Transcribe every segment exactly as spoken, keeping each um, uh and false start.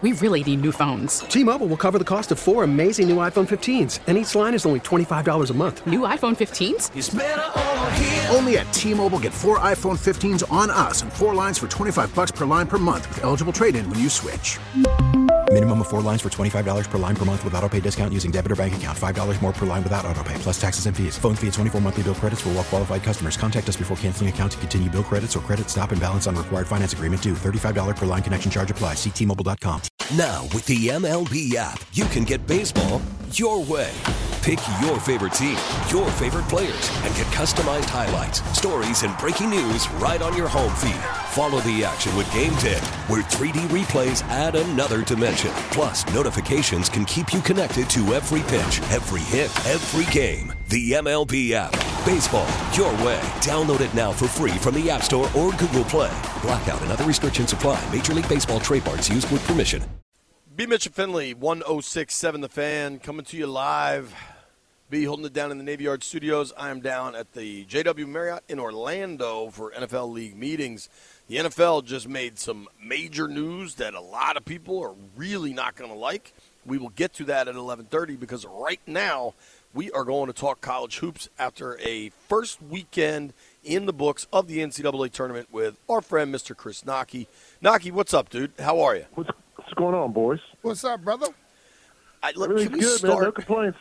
We really need new phones. T-Mobile will cover the cost of four amazing new iPhone fifteens, and each line is only twenty-five dollars a month. New iPhone fifteens? It's better over here. Only at T-Mobile, get four iPhone fifteens on us and four lines for twenty-five dollars per line per month with eligible trade-in when you switch. Minimum of four lines for twenty-five dollars per line per month with autopay discount using debit or bank account. five dollars more per line without autopay, plus taxes and fees. Phone fee at twenty-four monthly bill credits for well-qualified customers. Contact us before canceling account to continue bill credits or credit stop and balance on required finance agreement due. thirty-five dollars per line connection charge applies. See T Mobile dot com. Now, with the M L B app, you can get baseball your way. Pick your favorite team, your favorite players, and get customized highlights, stories, and breaking news right on your home feed. Follow the action with Game Day, where three D replays add another dimension. Plus, notifications can keep you connected to every pitch, every hit, every game. The M L B app. Baseball your way. Download it now for free from the App Store or Google Play. Blackout and other restrictions apply. Major League Baseball trademarks used with permission. B. Mitch and Finley, one oh six point seven The Fan, coming to you live. B holding it down in the Navy Yard Studios. I am down at the J W Marriott in Orlando for N F L League meetings. The N F L just made some major news that a lot of people are really not going to like. We will get to that at eleven thirty because right now we are going to talk college hoops after a first weekend in the books of the N C double A tournament with our friend Mister Chris Naki. Naki, what's up, dude? How are you? What's, what's going on, boys? What's up, brother? I, look, Everything's can we good, start? man. No complaints.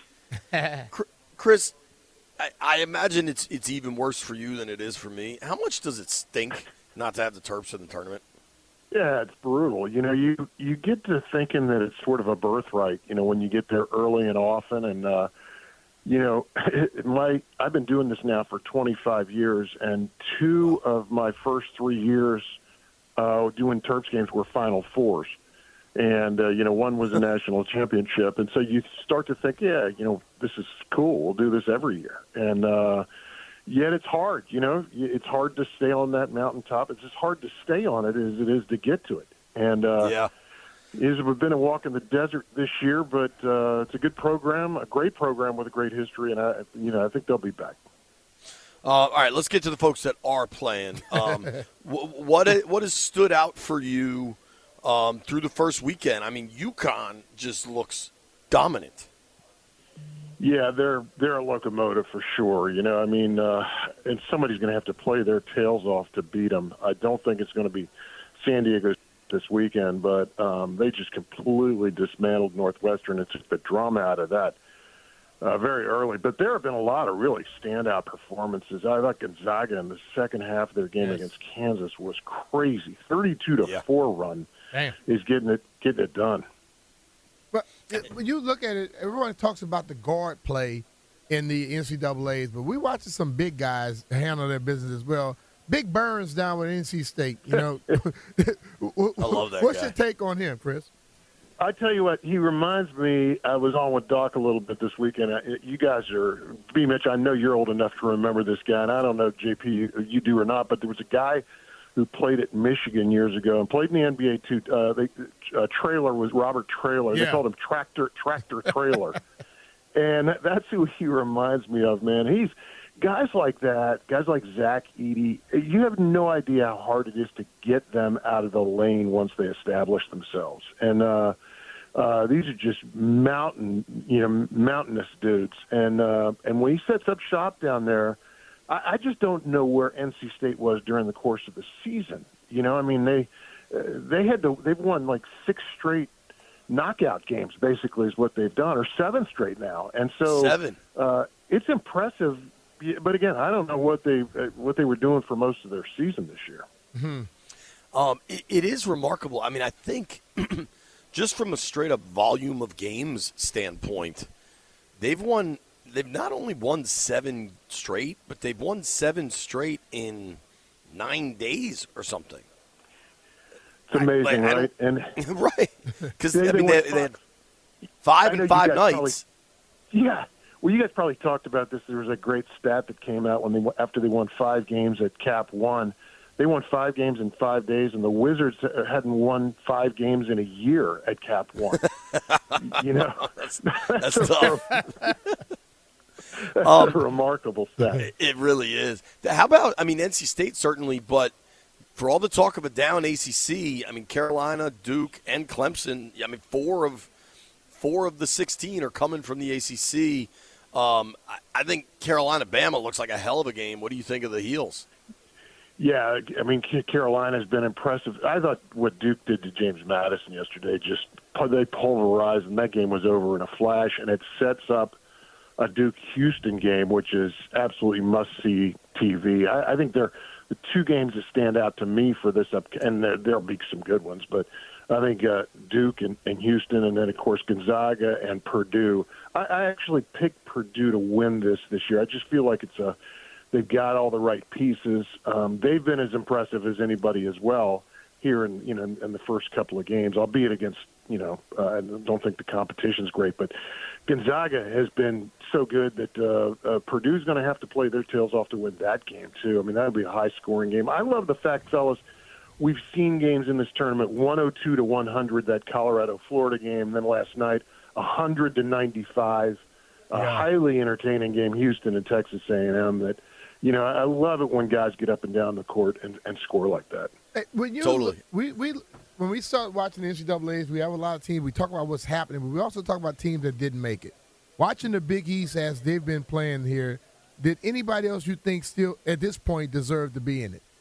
Chris, I, I imagine it's it's even worse for you than it is for me. How much does it stink not to have the Terps in the tournament? Yeah, it's brutal. You know, you you get to thinking that it's sort of a birthright, you know, when you get there early and often. And, uh, you know, my I've been doing this now for twenty-five years, and two of my first three years uh, doing Terps games were Final Fours. And, uh, you know, one was a national championship. And so you start to think, yeah, you know, this is cool. We'll do this every year. And uh, yet it's hard, you know. It's hard to stay on that mountaintop. It's as hard to stay on it as it is to get to it. And uh, yeah. It's been a walk in the desert this year, but uh, it's a good program, a great program with a great history. And, I, you know, I think they'll be back. Uh, all right, let's get to the folks that are playing. Um, what what has stood out for you Um, through the first weekend? I mean, UConn just looks dominant. Yeah, they're they're a locomotive for sure. You know, I mean, uh, and somebody's going to have to play their tails off to beat them. I don't think it's going to be San Diego this weekend, but um, they just completely dismantled Northwestern and took the drama out of that uh, very early. But there have been a lot of really standout performances. I thought Gonzaga in the second half of their game yes. against Kansas was crazy. thirty-two to four run. Damn. Is getting it getting it done. But it, when you look at it, everyone talks about the guard play in the N C double A's, but we watching some big guys handle their business as well. Big Burns down with N C State. You know, I love that. What's guy. your take on him, Chris? I tell you what, he reminds me. I was on with Doc a little bit this weekend. You guys are, B. Mitch, I know you're old enough to remember this guy, and I don't know, J P, you, you do or not, but there was a guy who played at Michigan years ago and played in the N B A too. Uh, they, uh, Traylor was Robert Traylor. Yeah. They called him Tractor Tractor Traylor. And that's who he reminds me of, man. He's guys like that, guys like Zach Edey. You have no idea how hard it is to get them out of the lane once they establish themselves. And uh, uh, these are just mountain, you know, mountainous dudes. And uh, and when he sets up shop down there, I just don't know where N C State was during the course of the season. You know, I mean, they uh, they had to, they've won like six straight knockout games, basically, is what they've done, or seven straight now. And so seven. Uh, it's impressive. But again, I don't know what they uh, what they were doing for most of their season this year. Mm-hmm. Um, it, it is remarkable. I mean, I think just from a straight up volume of games standpoint, they've won. They've not only won seven straight, but they've won seven straight in nine days or something. It's amazing, I, like, right? And right, because they, I mean they, they, they had five and five nights. Probably, yeah, well, you guys probably talked about this. There was a great stat that came out when they after they won five games at Cap One. They won five games in five days, and the Wizards hadn't won five games in a year at Cap One. You know, that's, that's tough. That's um, a remarkable stat. It really is. How about, I mean, N C State certainly, but for all the talk of a down A C C, I mean, Carolina, Duke, and Clemson, I mean, four of four of the sixteen are coming from the A C C. Um, I, I think Carolina-Bama looks like a hell of a game. What do you think of the Heels? Yeah, I mean, Carolina's been impressive. I thought what Duke did to James Madison yesterday, just they pulverized, and that game was over in a flash, and it sets up a Duke-Houston game, which is absolutely must-see T V. I, I think they're the two games that stand out to me for this up, and there, there'll be some good ones, but I think uh, Duke and, and Houston, and then, of course, Gonzaga and Purdue. I, I actually picked Purdue to win this this year. I just feel like it's a they've got all the right pieces. Um, they've been as impressive as anybody as well here in you know in the first couple of games, albeit against you know uh, I don't think the competition's great, but Gonzaga has been so good that uh, uh, Purdue's going to have to play their tails off to win that game too. I mean, that would be a high-scoring game. I love the fact, fellas, we've seen games in this tournament one oh two to one hundred, that Colorado-Florida game, then last night one hundred to ninety-five, a yeah. highly entertaining game, Houston and Texas A and M. That you know, I love it when guys get up and down the court and, and score like that. Hey, when you, Totally. We, we, when we start watching the N C double A's, we have a lot of teams. We talk about what's happening, but we also talk about teams that didn't make it. Watching the Big East as they've been playing here, did anybody else you think still at this point deserve to be in it?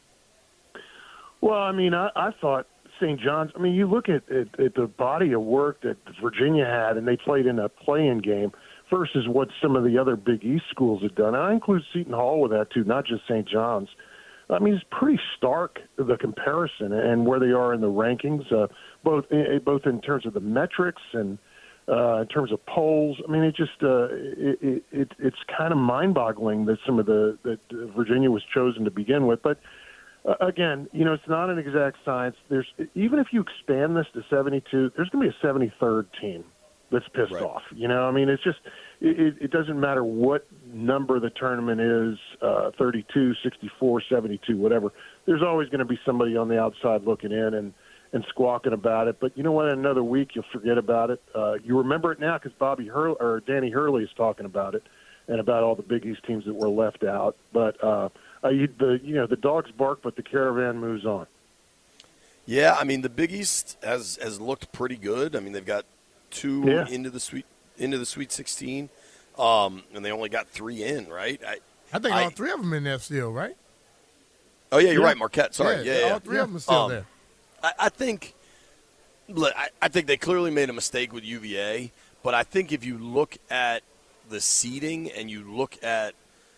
Well, I mean, I, I thought Saint John's. I mean, you look at, at, at the body of work that Virginia had, and they played in a play-in game versus what some of the other Big East schools had done. And I include Seton Hall with that, too, not just Saint John's. I mean, it's pretty stark, the comparison and where they are in the rankings, uh, both both in terms of the metrics and uh, in terms of polls. I mean, it just uh, it, it, it's kind of mind-boggling that some of the that Virginia was chosen to begin with. But uh, again, you know, it's not an exact science. There's even if you expand this to seventy-two, there's going to be a seventy-third team that's pissed Right. off. You know, I mean, it's just it, it doesn't matter what number the tournament is, uh, thirty-two, sixty-four, seventy-two, whatever. There's always going to be somebody on the outside looking in and, and squawking about it. But you know what? In another week, you'll forget about it. Uh, you remember it now because Bobby Hurley or Danny Hurley is talking about it and about all the Big East teams that were left out. But uh, uh, you, the you know the dogs bark, but the caravan moves on. Yeah, I mean the Big East has has looked pretty good. I mean they've got two Yeah. into the sweet into the Sweet sixteen, um, and they only got three in, right? I, I think I- all three of them in there still, right? oh yeah, you're Yeah. right, Marquette. Sorry, yeah, yeah. all three of them are still Um, there. I, I think, look, I, I think they clearly made a mistake with U V A, but I think if you look at the seeding and you look at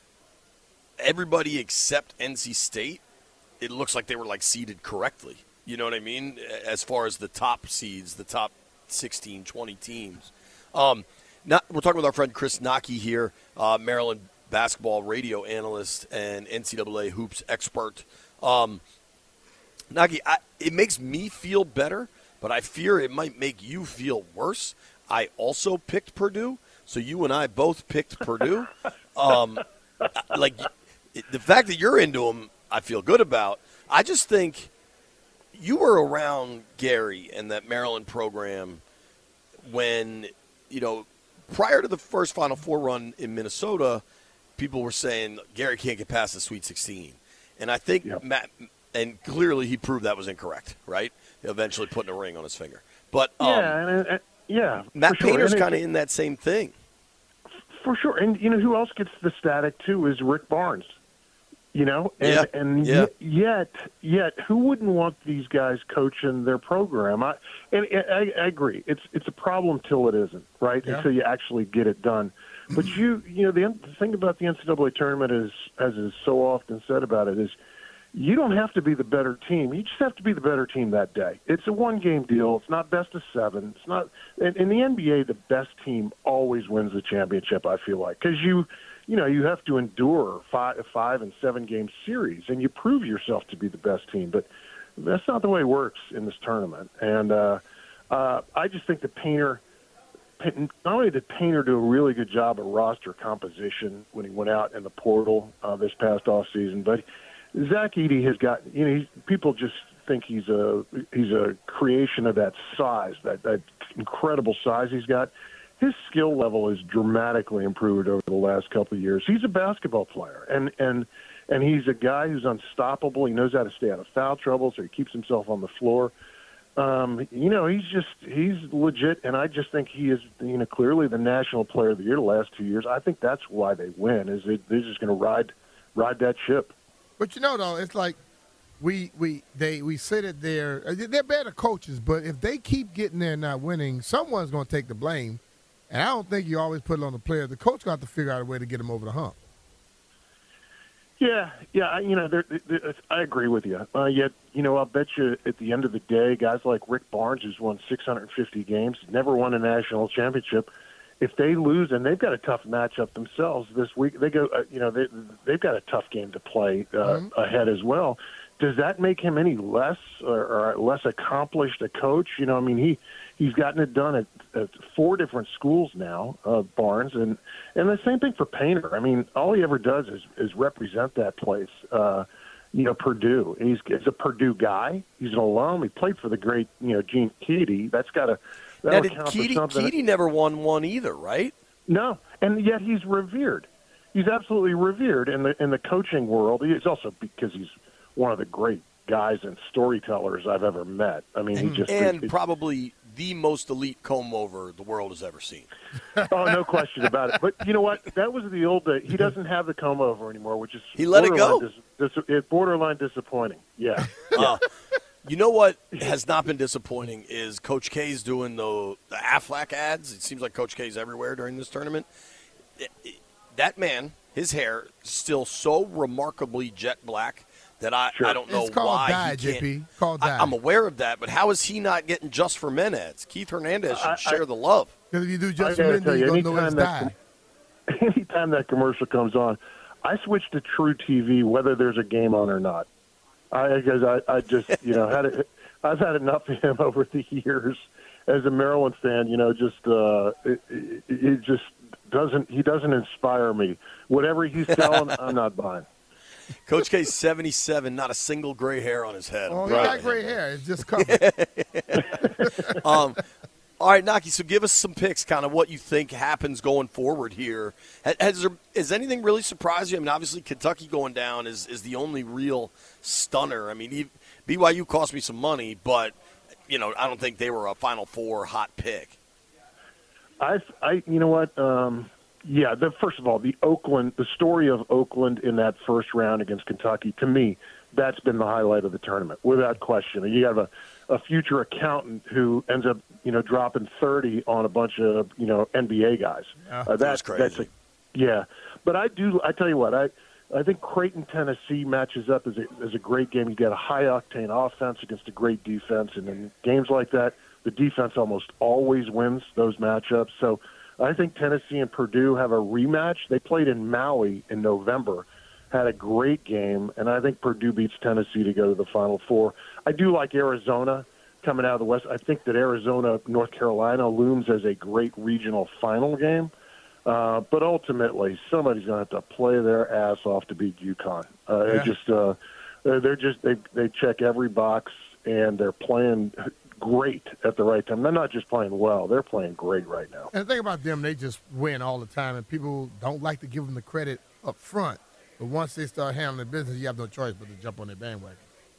everybody except N C State, it looks like they were like seeded correctly. You know what I mean? As far as the top seeds, the top sixteen, twenty teams. Um, not, we're talking with our friend Chris Naki here, uh, Maryland basketball radio analyst and N C double A hoops expert. Um, Naki, I, it makes me feel better, but I fear it might make you feel worse. I also picked Purdue, so you and I both picked Purdue. Um, like it, the fact that you're into them, I feel good about. I just think you were around Gary and that Maryland program when, you know, prior to the first Final Four run in Minnesota, people were saying Gary can't get past the Sweet sixteen. And I think Yep. Matt, and clearly he proved that was incorrect, right? Eventually putting a ring on his finger. But um, yeah, and, and, yeah, Matt for sure. Painter's And it- kind of in that same thing. For sure. And, you know, who else gets the static, too, is Rick Barnes. You know? And, Yeah, and yeah. yet, yet, who wouldn't want these guys coaching their program? I, and I, I agree. It's it's a problem till it isn't, right? Yeah. Until you actually get it done. But, you you know, the, the thing about the N C double A tournament is, as is so often said about it, is you don't have to be the better team. You just have to be the better team that day. It's a one-game deal. It's not best of seven. It's not. In, in the N B A, the best team always wins the championship. I feel like because you, you know, you have to endure five, five and seven-game series, and you prove yourself to be the best team. But that's not the way it works in this tournament. And uh, uh, I just think the Painter. Not only did Painter do a really good job of roster composition when he went out in the portal uh, this past offseason, but Zach Edey has got, you know, he's, people just think he's a he's a creation of that size, that, that incredible size he's got. His skill level has dramatically improved over the last couple of years. He's a basketball player, and and and he's a guy who's unstoppable. He knows how to stay out of foul trouble, so he keeps himself on the floor. Um, you know, he's just he's legit, and I just think he is, you know, clearly the national player of the year the last two years. I think that's why they win, is they, they're just going to ride ride that ship. But you know, though, it's like we we they we sit it there. They're better coaches, but if they keep getting there and not winning, someone's going to take the blame. And I don't think you always put it on the player. The coach got to figure out a way to get them over the hump. Yeah, yeah, I- you know, they're, they're, I agree with you. Uh, yet, you know, I'll bet you at the end of the day, guys like Rick Barnes, who's won six hundred fifty games, never won a national championship. If they lose, and they've got a tough matchup themselves this week, they go, uh, you know, they, they've got a tough game to play uh, mm-hmm. ahead as well. Does that make him any less or, or less accomplished a coach? You know, I mean, he he's gotten it done at, at four different schools now, uh, Barnes, and and the same thing for Painter. I mean, all he ever does is is represent that place. Uh, you know, Purdue. He's, he's a Purdue guy. He's an alum. He played for the great, you know, Gene Keady. That's got to now, did Keady, Keady never won one either, right? No, and yet he's revered. He's absolutely revered in the in the coaching world. He's also because he's one of the great guys and storytellers I've ever met. I mean, he just and it, probably the most elite comb over the world has ever seen. Oh, no question about it. But you know what? That was the old day. He doesn't have the comb over anymore, which is he let it go. Dis, dis, borderline disappointing. Yeah. uh, you know what has not been disappointing is Coach K's doing the the Aflac ads. It seems like Coach K's everywhere during this tournament. It, it, that man, his hair is still so remarkably jet black. That I, sure. I don't know it's called why dye, he J P. can't. Called dye. I, I'm aware of that, but how is he not getting Just for Men ads? Keith Hernandez should I, share I, the love. Because if you do Just I for Men, tell you're you, going to know it's dye. Anytime that commercial comes on, I switch to True T V whether there's a game on or not. I because I, I just you know had it, I've had enough of him over the years as a Maryland fan. You know, just uh, it, it, it just doesn't he doesn't inspire me. Whatever he's selling, I'm not buying. Coach K's seventy-seven, not a single gray hair on his head. Oh, he got gray hair. It's just covered. um, all right, Naki, so give us some picks, kind of what you think happens going forward here. Has, has, there, has anything really surprised you? I mean, obviously Kentucky going down is, is the only real stunner. I mean, B Y U cost me some money, but, you know, I don't think they were a Final Four hot pick. I, I you know what, um, yeah, the, first of all, the Oakland, the story of Oakland in that first round against Kentucky, to me, that's been the highlight of the tournament, without question. You have a, a future accountant who ends up, you know, dropping thirty on a bunch of, you know, N B A guys. Yeah, uh, that, that's crazy. That's a, yeah, but I do. I tell you what, I I think Creighton, Tennessee matches up as a as a great game. You get a high octane offense against a great defense, and in games like that, the defense almost always wins those matchups. So I think Tennessee and Purdue have a rematch. They played in Maui in November, had a great game, and I think Purdue beats Tennessee to go to the Final Four. I do like Arizona coming out of the West. I think that Arizona, North Carolina looms as a great regional final game. Uh, but ultimately, somebody's going to have to play their ass off to beat UConn. Uh, yeah. just, uh, they're just they they check every box, and they're playing great at the right time. They're not just playing well; they're playing great right now. And the thing about them, they just win all the time, and people don't like to give them the credit up front. But once they start handling business, you have no choice but to jump on their bandwagon.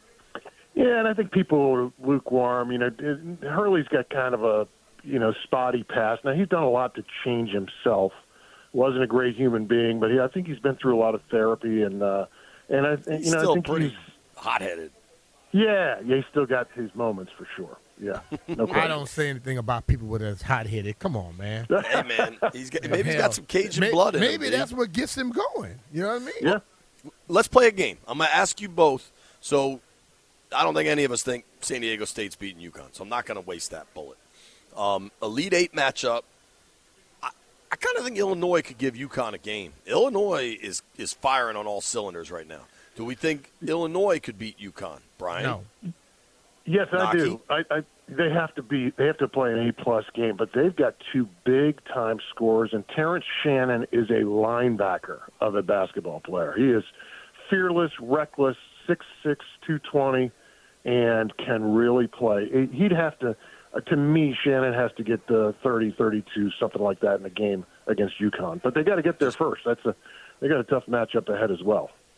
Yeah, and I think people are lukewarm. You know, Hurley's got kind of a you know spotty past. Now he's done a lot to change himself. Wasn't a great human being, but he, I think he's been through a lot of therapy, and uh, and I you he's know still I think pretty he's hot-headed. Yeah, yeah, he's still got his moments for sure. Yeah, no I don't say anything about people with as hot-headed. Come on, man. Hey, man, he's got, maybe he's got some Cajun maybe, blood in him. Maybe that's what gets him going. You know what I mean? Yeah. Let's play a game. I'm going to ask you both. So I don't think any of us think San Diego State's beating UConn, so I'm not going to waste that bullet. Um, Elite Eight matchup. I, I kind of think Illinois could give UConn a game. Illinois is, is firing on all cylinders right now. Do we think Illinois could beat UConn, Brian? No. Yes, I Naki? do. I, I they have to be they have to play an A plus game, but they've got two big time scorers, and Terrence Shannon is a linebacker of a basketball player. He is fearless, reckless, six six, two twenty, and can really play. He'd have to, uh, to me, Shannon has to get the thirty, thirty-two, something like that in the game against UConn. But they got to get there first. That's a they got a tough matchup ahead as well.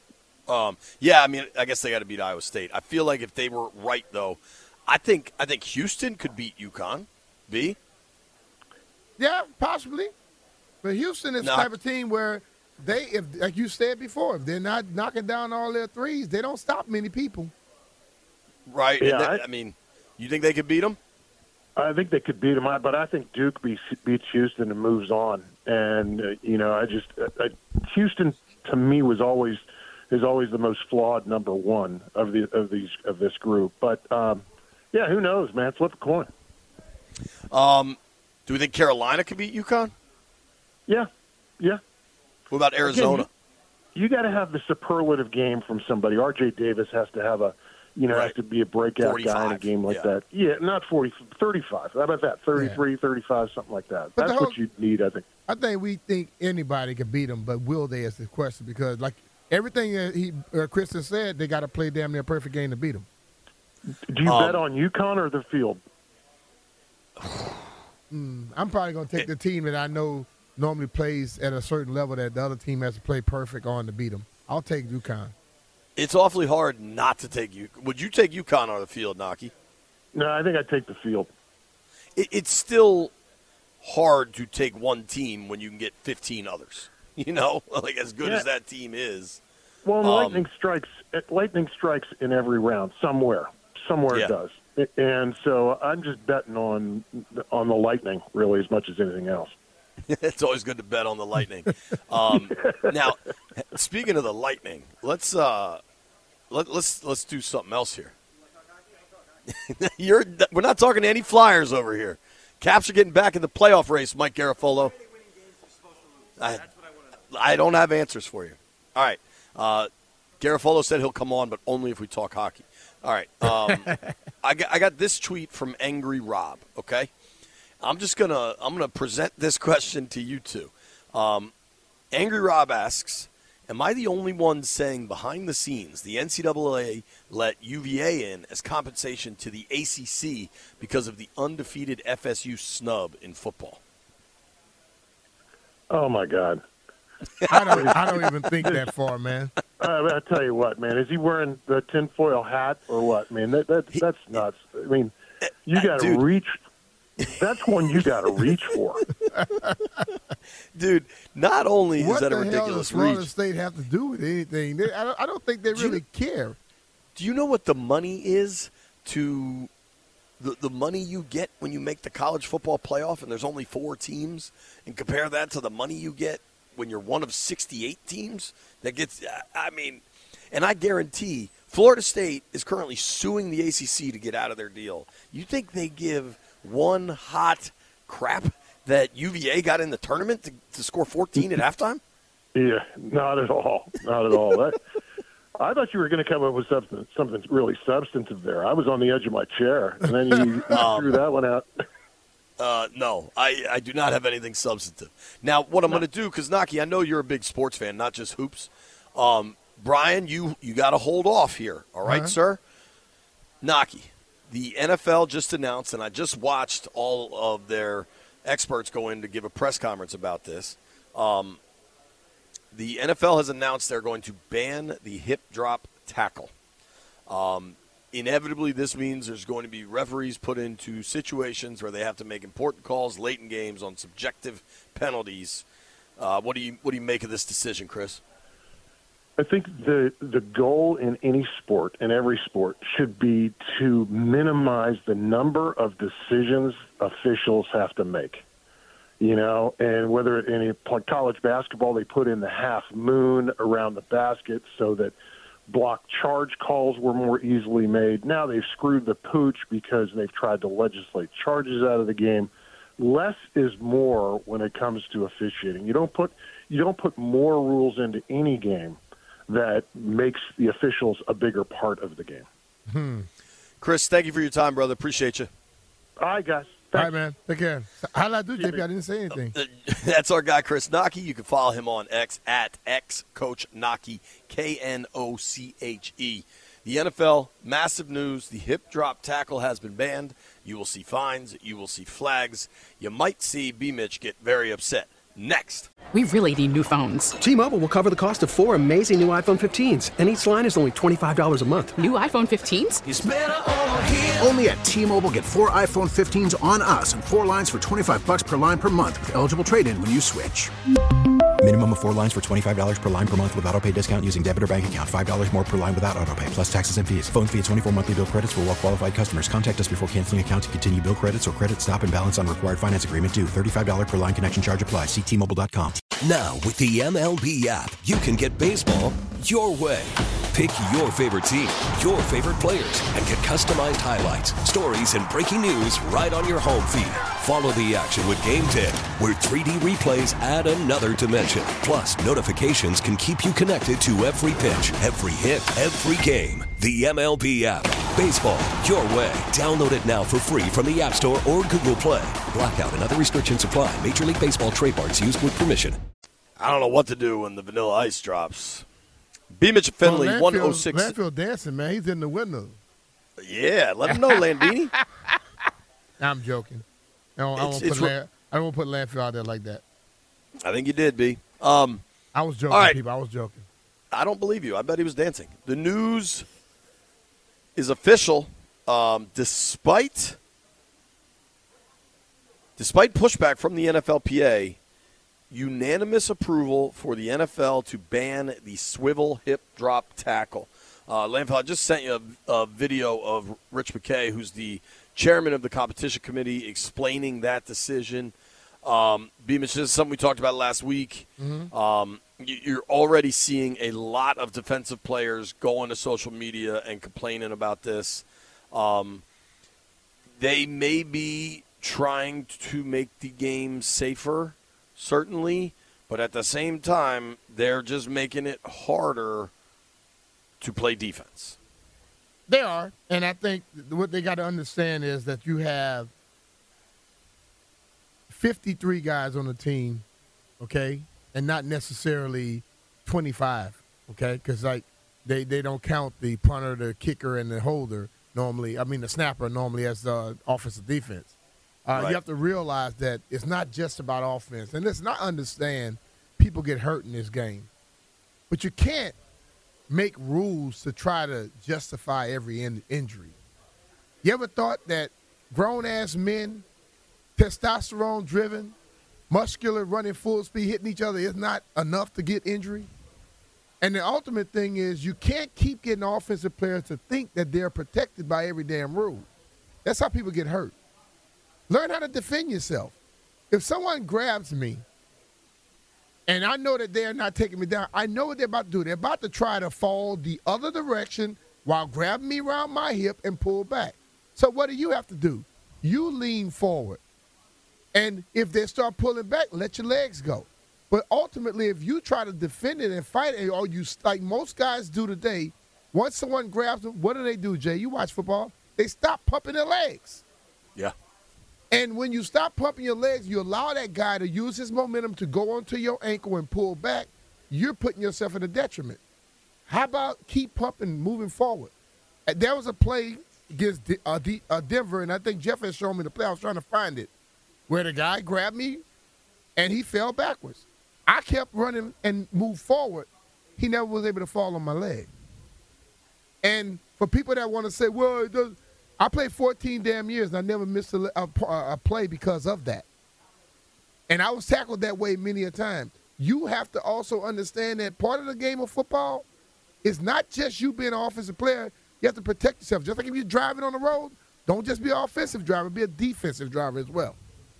Um, yeah, I mean, I guess they got to beat Iowa State. I feel like if they were right, though, I think I think Houston could beat UConn. B? Yeah, possibly. But Houston is No. the type of team where they, if like you said before, if they're not knocking down all their threes, they don't stop many people. Right? Yeah, And they- I- I mean, you think they could beat them? I think they could beat them, but I think Duke beats, beats Houston and moves on. And uh, you know, I just uh, uh, Houston to me was always is always the most flawed number one of the of these of this group. But um, yeah, who knows, man? Flip a coin. Um, do we think Carolina could beat UConn? Yeah, yeah. What about Arizona? Again, you you got to have the superlative game from somebody. R J Davis has to have a. You know, Right. has to be a breakout guy in a game like yeah. that. Yeah, not forty, thirty-five. How about that? thirty-three, thirty-five, something like that. But the That's whole- what you need, I think. I think we think anybody can beat them, but will they is the question because, like everything that he uh, Kristen said, they got to play damn near a perfect game to beat them. Do you Um, bet on UConn or the field? Mm, I'm probably going to take the team that I know normally plays at a certain level that the other team has to play perfect on to beat them. I'll take UConn. It's awfully hard not to take you. Would you take UConn on the field, Naki? No, I think I'd take the field. It, it's still hard to take one team when you can get fifteen others. You know, like as good Yeah. as that team is. Well, and Um, lightning strikes. Lightning strikes in every round somewhere. Somewhere Yeah. it does. And so I'm just betting on on the Lightning really as much as anything else. It's always good to bet on the Lightning. Um, now, speaking of the Lightning, let's uh, let, let's let's do something else here. You're we're not talking to any Flyers over here. Caps are getting back in the playoff race, Mike Garafolo. I, I don't have answers for you. All right, uh, Garafolo said he'll come on, but only if we talk hockey. All right, um, I got I got this tweet from Angry Rob. Okay. I'm just gonna I'm gonna present this question to you two. Um, Angry Rob asks, "Am I the only one saying behind the scenes the N C double A let U V A in as compensation to the A C C because of the undefeated F S U snub in football?" Oh my God! I don't. I don't even think that far, man. I, I tell you what, man. Is he wearing the tinfoil hat or what? Man, that, that that's nuts. I mean, you got to Dude. reach. That's one you got to reach for. Dude, not only is What that a the hell does ridiculous Florida reach, State have to do with anything? They, I, don't, I don't think they Do you- really care. do you know what the money is to the, the money you get when you make the college football playoff and there's only four teams, and compare that to the money you get when you're one of sixty-eight teams that gets, I mean, and I guarantee Florida State is currently suing the A C C to get out of their deal. You think they give one hot crap that U V A got in the tournament to, to score fourteen at halftime? Yeah, not at all. Not at all. That, I thought you were going to come up with something, something really substantive there. I was on the edge of my chair, and then you, you Um, threw that one out. Uh, no, I, I do not have anything substantive. Now, what I'm going to do, because, Naki, I know you're a big sports fan, not just hoops. Um, Brian, you, you got to hold off here, all right, Uh-huh. sir? Naki, the N F L just announced, and I just watched all of their experts go in to give a press conference about this. Um, the N F L has announced they're going to ban the hip drop tackle. Um, inevitably, this means there's going to be referees put into situations where they have to make important calls late in games on subjective penalties. Uh, what do you what do you make of this decision, Chris? I think the the goal in any sport, in every sport, should be to minimize the number of decisions officials have to make. You know, and whether in a, college basketball they put in the half moon around the basket so that block charge calls were more easily made. Now they've screwed the pooch because they've tried to legislate charges out of the game. Less is more when it comes to officiating. You don't put you don't put more rules into any game that makes the officials a bigger part of the game. Hmm. Chris, thank you for your time, brother. Appreciate you. All right, guys. All Thanks. right, man. Take care. How did I do, J P? I didn't say anything. That's our guy, Chris Naki. You can follow him on X at XCoachNaki, K N O C H E. The N F L, massive news. The hip drop tackle has been banned. You will see fines. You will see flags. You might see B. Mitch get very upset. next. We really need new phones. T-Mobile will cover the cost of four amazing new iPhone fifteens, and each line is only twenty-five dollars a month. New iPhone fifteens? It's better over here. Only at T-Mobile, get four iPhone fifteens on us and four lines for twenty-five bucks per line per month with eligible trade-in when you switch. Minimum of four lines for twenty-five dollars per line per month with autopay discount using debit or bank account. five dollars more per line without autopay, plus taxes and fees. Phone fee at twenty-four monthly bill credits for well-qualified customers. Contact us before canceling account to continue bill credits or credit stop and balance on required finance agreement due. thirty-five dollars per line connection charge applies. See T Mobile dot com. Now, with the M L B app, you can get baseball your way. Pick your favorite team, your favorite players, and get customized highlights, stories, and breaking news right on your home feed. Follow the action with Game Day, where three D replays add another dimension. Plus, notifications can keep you connected to every pitch, every hit, every game. The M L B app. Baseball your way. Download it now for free from the App Store or Google Play. Blackout and other restrictions apply. Major League Baseball trademarks used with permission. I don't know what to do when the Vanilla Ice drops. B. Mitchell Finley, well, one oh six. Landfill dancing, man. He's in the window. Yeah, let him know, Landini. I'm joking. I don't, I don't It's- put it's Land, I don't put Landfill out there like that. I think you did, B. Um, I was joking, all right. people. I was joking. I don't believe you. I bet he was dancing. The news is official. Um, despite despite pushback from the N F L P A, unanimous approval for the N F L to ban the swivel hip drop tackle. Uh, Landfill, I just sent you a, a video of Rich McKay, who's the chairman of the competition committee, explaining that decision. Um, Beamish, this is something we talked about last week. Mm-hmm. Um, you, you're already seeing a lot of defensive players go onto social media and complaining about this. Um, they may be trying to make the game safer, certainly, but at the same time, they're just making it harder to play defense. They are, and I think what they got to understand is that you have fifty-three guys on the team, okay, and not necessarily twenty-five, okay, because like they, they don't count the punter, the kicker, and the holder normally. I mean, the snapper normally as the offensive defense. Uh, Right. You have to realize that it's not just about offense, and let's not understand people get hurt in this game, but you can't make rules to try to justify every in- injury. You ever thought that grown-ass men, testosterone-driven, muscular, running full speed, hitting each other is not enough to get injury? And the ultimate thing is you can't keep getting offensive players to think that they're protected by every damn rule. That's how people get hurt. Learn how to defend yourself. If someone grabs me and I know that they're not taking me down, I know what they're about to do. They're about to try to fall the other direction while grabbing me around my hip and pull back. So what do you have to do? You lean forward. And if they start pulling back, let your legs go. But ultimately, if you try to defend it and fight it, or you like most guys do today, once someone grabs them, what do they do, Jay? You watch football. They stop pumping their legs. Yeah. And when you stop pumping your legs, you allow that guy to use his momentum to go onto your ankle and pull back, you're putting yourself at a detriment. How about keep pumping, moving forward? And there was a play against D- uh, D- uh, Denver, and I think Jeff has shown me the play. I was trying to find it, where the guy grabbed me, and he fell backwards. I kept running and moved forward. He never was able to fall on my leg. And for people that want to say, well, it does, I played fourteen damn years, and I never missed a, a, a play because of that. And I was tackled that way many a time. You have to also understand that part of the game of football is not just you being an offensive player. You have to protect yourself. Just like if you're driving on the road, don't just be an offensive driver, be a defensive driver as well.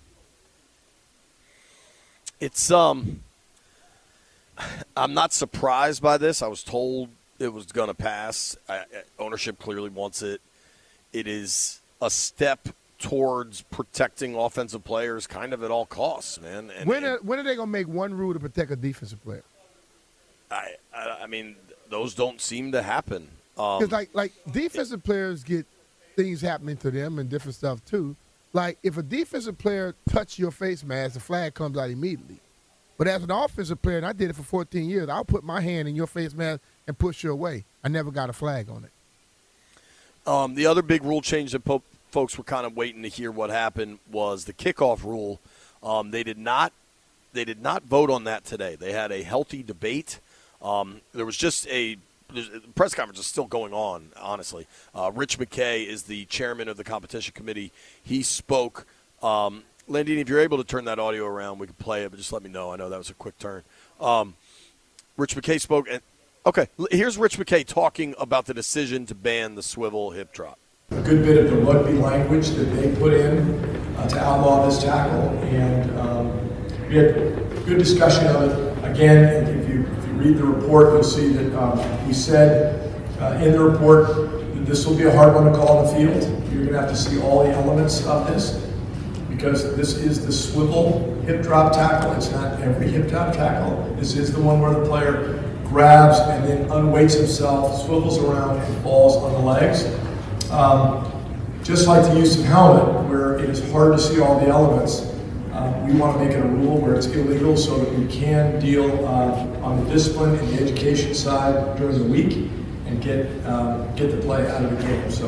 It's um I'm not surprised by this. I was told it was going to pass. I, ownership clearly wants it. It is a step towards protecting offensive players kind of at all costs, man. And, when are, and when are they going to make one rule to protect a defensive player? I, I I mean, those don't seem to happen. Because Um, like like defensive players get things happening to them and different stuff too. Like if a defensive player touches your face mask, the flag comes out immediately. But as an offensive player, and I did it for fourteen years, I'll put my hand in your face mask and push you away. I never got a flag on it. Um, the other big rule change that po- folks were kind of waiting to hear what happened was the kickoff rule. Um, they did not they did not vote on that today. They had a healthy debate. Um, there was just a the press conference is still going on, honestly. Uh, Rich McKay is the chairman of the competition committee. He spoke. Um, Landini, if you're able to turn that audio around, we can play it, but just let me know. I know that was a quick turn. Um, Rich McKay spoke. And, okay, here's Rich McKay talking about the decision to ban the swivel hip drop. A good bit of the rugby language that they put in uh, to outlaw this tackle, and um, we had good discussion of it. Again, if you, if you read the report, you'll see that um, we said uh, in the report that this will be a hard one to call in the field. You're going to have to see all the elements of this, because this is the swivel hip drop tackle. It's not every hip drop tackle. This is the one where the player grabs and then unweights himself, swivels around, and falls on the legs. Um, just like the use of helmet, where it is hard to see all the elements, uh, we want to make it a rule where it's illegal so that we can deal uh, on the discipline and the education side during the week and get um, get the play out of the game. So,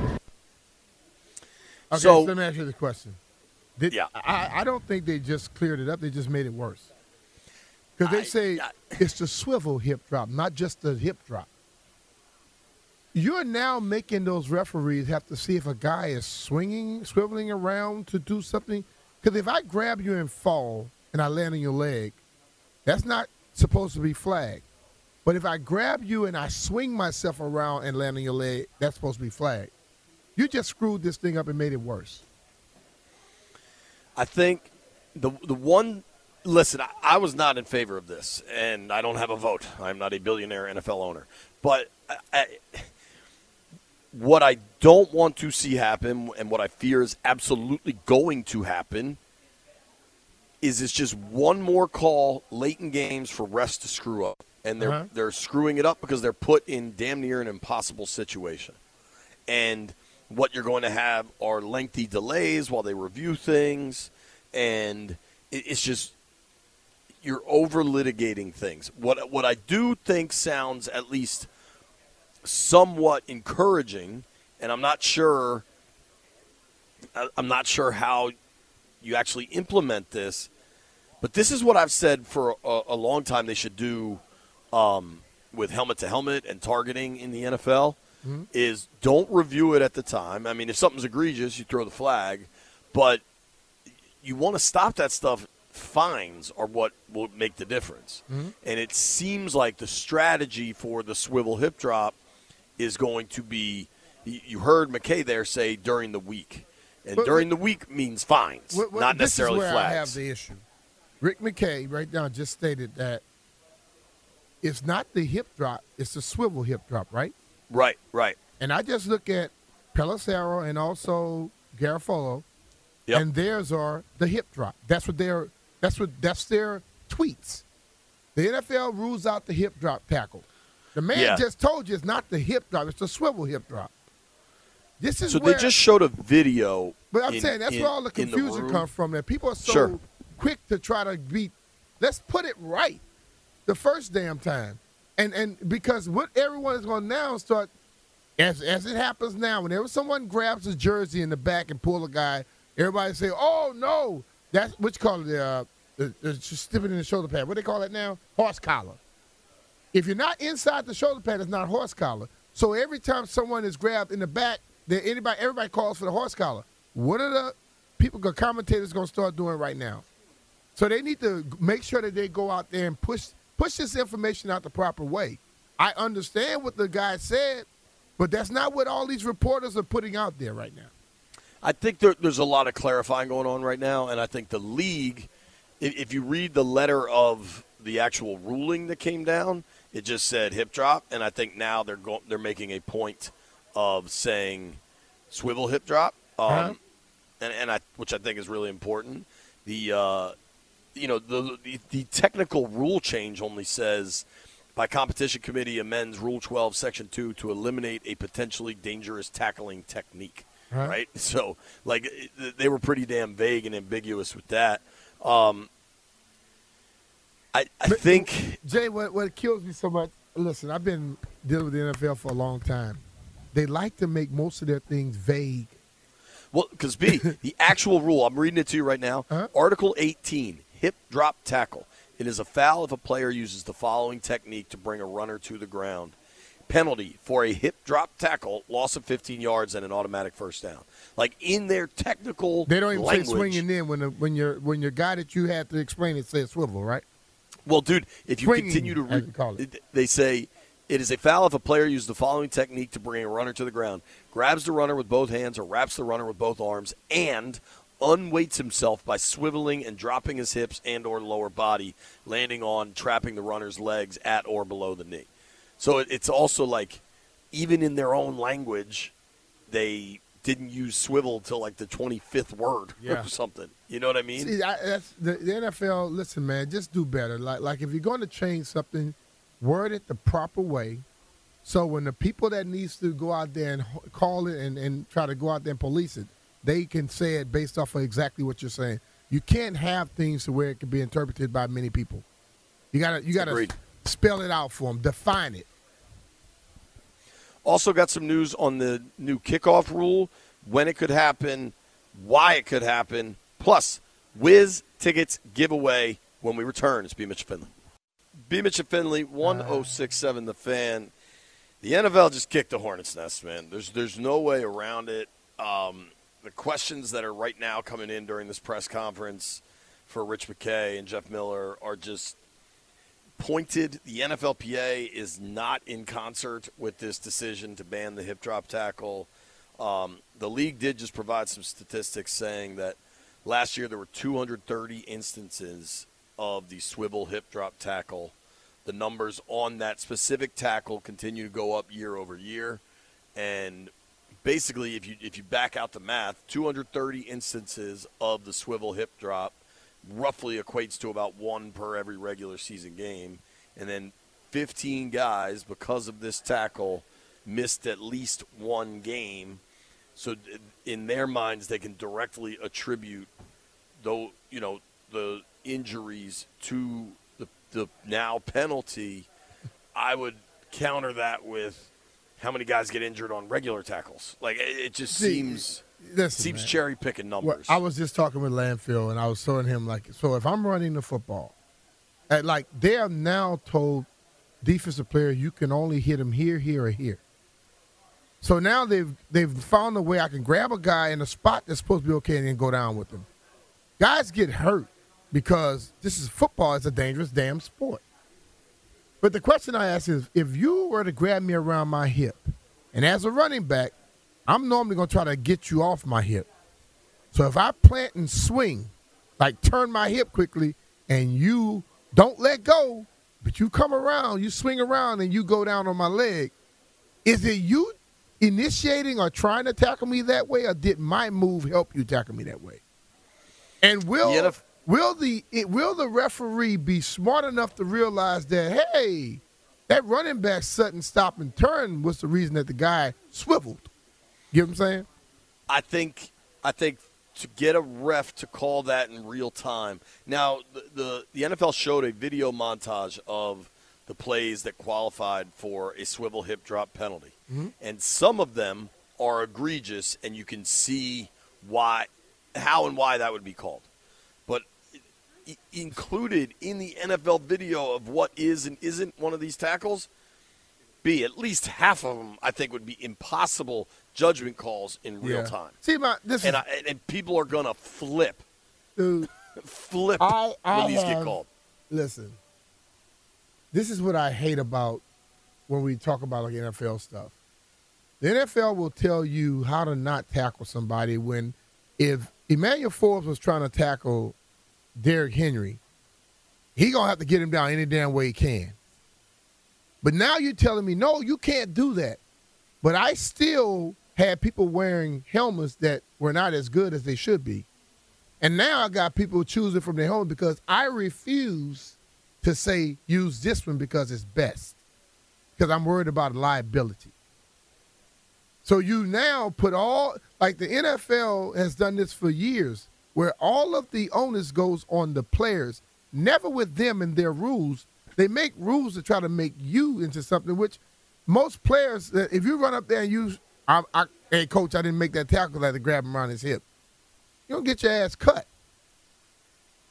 okay, so so let me ask you the question. Did, yeah. I, I don't think they just cleared it up. They just made it worse. Because they I, say I, it's the swivel hip drop, not just the hip drop. You're now making those referees have to see if a guy is swinging, swiveling around to do something. Because if I grab you and fall and I land on your leg, that's not supposed to be flagged. But if I grab you and I swing myself around and land on your leg, that's supposed to be flagged. You just screwed this thing up and made it worse. I think the the one – listen, I, I was not in favor of this, and I don't have a vote. I'm not a billionaire N F L owner. But I, I, what I don't want to see happen and what I fear is absolutely going to happen is it's just one more call late in games for refs to screw up. And they're, uh-huh. they're screwing it up because they're put in damn near an impossible situation. And – what you're going to have are lengthy delays while they review things, and it's just you're over-litigating things. What what I do think sounds at least somewhat encouraging, and I'm not sure I'm not sure how you actually implement this, but this is what I've said for a, a long time they should do um, with helmet-to-helmet and targeting in the N F L. Mm-hmm. Is don't review it at the time. I mean, if something's egregious, you throw the flag. But you want to stop that stuff. Fines are what will make the difference. Mm-hmm. And it seems like the strategy for the swivel hip drop is going to be, you heard McKay there say during the week. And but, during the week means fines, what, what, not necessarily this is where flags. I have the issue. Rick McKay right now just stated that it's not the hip drop, it's the swivel hip drop, right? Right, right. And I just look at Pelissero and also Garofalo, yep. and theirs are the hip drop. That's what they're. That's what. That's their tweets. The N F L rules out the hip drop tackle. The man yeah. just told you it's not the hip drop; it's the swivel hip drop. This is so where, they just showed a video. But I'm in, saying that's in, where all the confusion the comes from. That people are so sure. quick to try to be. Let's put it right the first damn time. And and because what everyone is going to now start, as as it happens now, whenever someone grabs a jersey in the back and pull a guy, everybody say, "Oh no, that's what you call it, the, uh, the, the stiffening in the shoulder pad." What do they call it now? Horse collar. If you're not inside the shoulder pad, it's not horse collar. So every time someone is grabbed in the back, there anybody everybody calls for the horse collar. What are the people, the commentators, going to start doing right now? So they need to make sure that they go out there and push. Push this information out the proper way. I understand what the guy said, but that's not what all these reporters are putting out there right now. I think there, there's a lot of clarifying going on right now, and I think the league, if, if you read the letter of the actual ruling that came down, it just said hip drop, and I think now they're go, they're making a point of saying swivel hip drop, um, uh-huh. and, and I which I think is really important. The uh, You know, the, the the technical rule change only says, by competition committee amends Rule twelve, Section two to eliminate a potentially dangerous tackling technique, right? right? So, like, they were pretty damn vague and ambiguous with that. Um, I, I but, think – Jay, what, what kills me so much – listen, I've been dealing with the N F L for a long time. They like to make most of their things vague. Well, because, B, the actual rule – I'm reading it to you right now. Uh-huh. Article eighteen – hip drop tackle. It is a foul if a player uses the following technique to bring a runner to the ground. Penalty for a hip drop tackle, loss of fifteen yards, and an automatic first down. Like in their technical They don't even language, say swinging in when the, when your when your guy that you had to explain it says swivel, right? Well, dude, if you Swinging, continue to as you read, call it. they say it is a foul if a player uses the following technique to bring a runner to the ground: grabs the runner with both hands or wraps the runner with both arms, and unweights himself by swiveling and dropping his hips and or lower body, landing on, trapping the runner's legs at or below the knee. So it, it's also like, even in their own language, they didn't use swivel till like the twenty-fifth word Yeah. or something. You know what I mean? See, I, that's the, the N F L. Listen, man, just do better. Like, like if you're going to change something, word it the proper way. So when the people that needs to go out there and ho- call it and, and try to go out there and police it, they can say it based off of exactly what you're saying. You can't have things to where it can be interpreted by many people. You gotta, you gotta Agreed. spell it out for them, define it. Also got some news on the new kickoff rule, when it could happen, why it could happen, plus Wiz tickets giveaway when we return. It's B. Mitch Finley. B. Mitch Finley, one oh six point seven The Fan. The N F L just kicked the hornet's nest, man. There's there's no way around it. Um, the questions that are right now coming in during this press conference for Rich McKay and Jeff Miller are just pointed. The N F L P A is not in concert with this decision to ban the hip drop tackle. Um, the league did just provide some statistics saying that last year there were two hundred thirty instances of the swivel hip drop tackle. The numbers on that specific tackle continue to go up year over year. And basically, if you if you back out the math, two hundred thirty instances of the swivel hip drop roughly equates to about one per every regular season game. And then fifteen guys, because of this tackle, missed at least one game. So in their minds, they can directly attribute, though, you know, the injuries to the, the now penalty. I would counter that with how many guys get injured on regular tackles. Like, it, it just See, seems listen, seems man. cherry picking numbers. Well, I was just talking with Landfill, and I was showing him, like, so if I'm running the football, at, like, they have now told defensive players you can only hit them here, here, or here. So now they've they've found a way I can grab a guy in a spot that's supposed to be okay and then go down with him. Guys get hurt because this is football. It's a dangerous damn sport. But the question I ask is, if you were to grab me around my hip, and as a running back, I'm normally going to try to get you off my hip. So if I plant and swing, like turn my hip quickly, and you don't let go, but you come around, you swing around, and you go down on my leg, is it you initiating or trying to tackle me that way, or did my move help you tackle me that way? And will Yeah, the- will the it, will the referee be smart enough to realize that, hey, that running back sudden stop and turn was the reason that the guy swiveled? You know what I'm saying? I think I think to get a ref to call that in real time. Now, the, the, the N F L showed a video montage of the plays that qualified for a swivel hip drop penalty. Mm-hmm. And some of them are egregious, and you can see why, how and why that would be called. But i- included in the N F L video of what is and isn't one of these tackles, be at least half of them, I think, would be impossible judgment calls in real Yeah. time. See, my this And, is, I, and people are going to flip, dude. flip I, I when these have, get called. Listen, this is what I hate about when we talk about like N F L stuff. The N F L will tell you how to not tackle somebody when, if Emmanuel Forbes was trying to tackle Derrick Henry, he gonna have to get him down any damn way he can. But now you're telling me, no, you can't do that. But I still had people wearing helmets that were not as good as they should be. And now I got people choosing from their helmet because I refuse to say use this one because it's best. Because I'm worried about liability. So you now put all, like the N F L has done this for years, where all of the onus goes on the players, never with them and their rules. They make rules to try to make you into something, which most players, if you run up there and you, I, I, hey, coach, I didn't make that tackle, I had to grab him around his hip. You'll get your ass cut.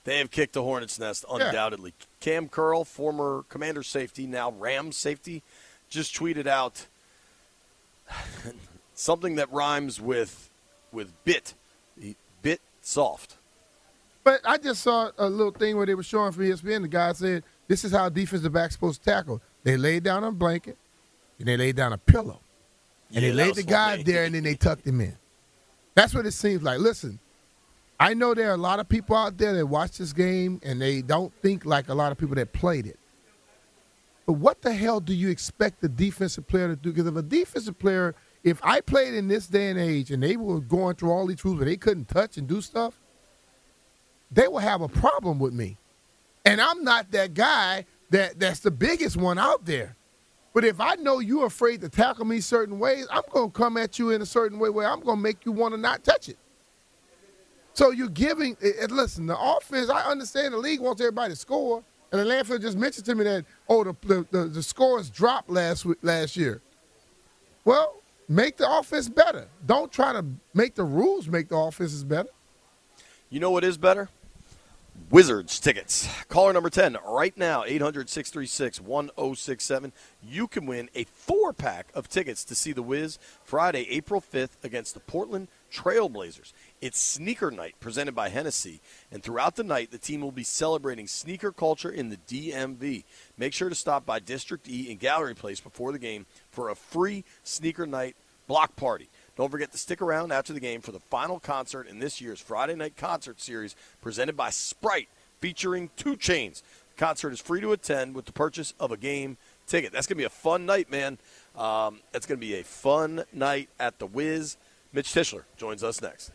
They have kicked the hornet's nest, undoubtedly. Yeah. Cam Curl, former Commander safety, now Rams safety, just tweeted out something that rhymes with with bit, bit soft. But I just saw a little thing where they were showing for E S P N. The guy said, this is how defensive back's supposed to tackle. They laid down a blanket, and they laid down a pillow. And yeah, they laid the guy there, and then they tucked him in. That's what it seems like. Listen, I know there are a lot of people out there that watch this game, and they don't think like a lot of people that played it. But what the hell do you expect the defensive player to do? Because if a defensive player, if I played in this day and age and they were going through all these rules where they couldn't touch and do stuff, they will have a problem with me. And I'm not that guy that, that's the biggest one out there. But if I know you're afraid to tackle me certain ways, I'm going to come at you in a certain way where I'm going to make you want to not touch it. So you're giving – listen, the offense, I understand the league wants everybody to score. And the Landfill just mentioned to me that, oh, the the, the, the scores dropped last week, last year. Well, make the offense better. Don't try to make the rules make the offenses better. You know what is better? Wizards tickets. Caller number ten right now, eight hundred, six three six, one oh six seven. You can win a four-pack of tickets to see the Wiz Friday, April fifth against the Portland Trailblazers. It's sneaker night presented by Hennessy, and throughout the night, the team will be celebrating sneaker culture in the D M V. Make sure to stop by District E in Gallery Place before the game for a free sneaker night block party. Don't forget to stick around after the game for the final concert in this year's Friday Night Concert Series presented by Sprite, featuring two Chainz. The concert is free to attend with the purchase of a game ticket. That's going to be a fun night, man. Um, that's going to be a fun night at the Wiz. Mitch Tischler joins us next.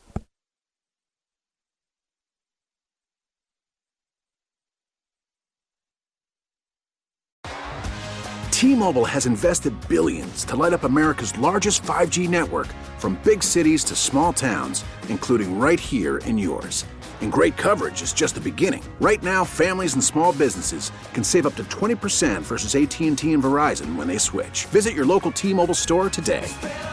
T-Mobile has invested billions to light up America's largest five G network, from big cities to small towns, including right here in yours. And great coverage is just the beginning. Right now, families and small businesses can save up to twenty percent versus A T and T and Verizon when they switch. Visit your local T-Mobile store today.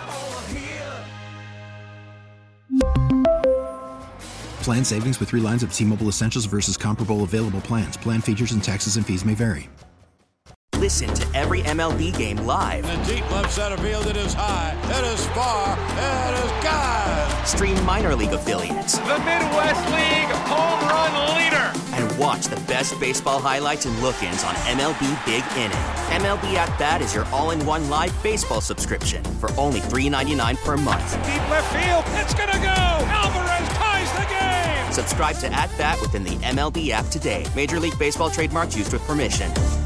Plan savings with three lines of T-Mobile Essentials versus comparable available plans. Plan features and taxes and fees may vary. Listen to every M L B game live. In the deep left center field, it is high, it is far, it is gone. Stream minor league affiliates. The Midwest League home run leader. And watch the best baseball highlights and look-ins on M L B Big Inning. M L B At Bat is your all-in-one live baseball subscription for only three dollars and ninety-nine cents per month. Deep left field, it's gonna go. Alvarez ties the game. Subscribe to At Bat within the M L B app today. Major League Baseball trademarks used with permission.